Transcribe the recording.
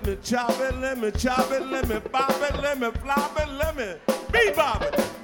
let me chop it, let me chop it, let me bop it, let me flop it, let me bebop it.